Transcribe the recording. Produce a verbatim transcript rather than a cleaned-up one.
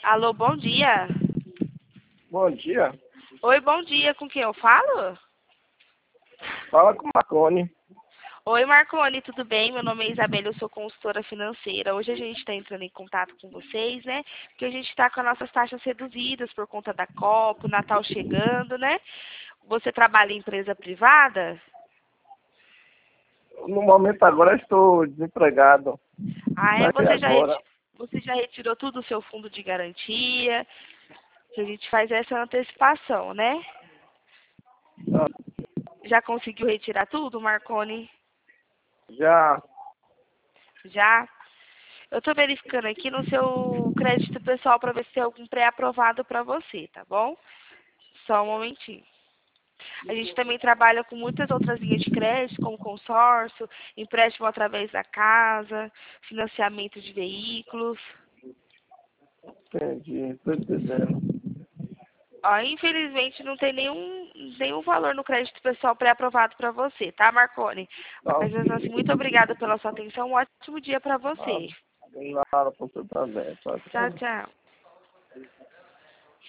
Alô, bom dia. Bom dia. Oi, bom dia. Com quem eu falo? Fala com o Marconi. Oi, Marconi, tudo bem? Meu nome é Isabela, eu sou consultora financeira. Hoje a gente está entrando em contato com vocês, né? Porque a gente está com as nossas taxas reduzidas por conta da Copa, o Natal chegando, né? Você trabalha em empresa privada? No momento agora estou desempregado. Ah, é? Até Você já, agora. reti- você já retirou tudo o seu fundo de garantia? Que a gente faz essa antecipação, né? Ah, Já conseguiu retirar tudo, Marconi? Já. Já? Eu estou verificando aqui no seu crédito pessoal para ver se tem algum pré-aprovado para você, tá bom? Só um momentinho. A gente também trabalha com muitas outras linhas de crédito, como consórcio, empréstimo através da casa, financiamento de veículos. Entendi. Estou entendendo. Ó, infelizmente não tem nenhum, nenhum valor no crédito pessoal pré-aprovado para você, tá, Marconi? Tá. Mas mesmo assim, muito obrigada pela sua atenção. Um ótimo dia para Ah, você. nada para você também. Tá? Tchau, tchau.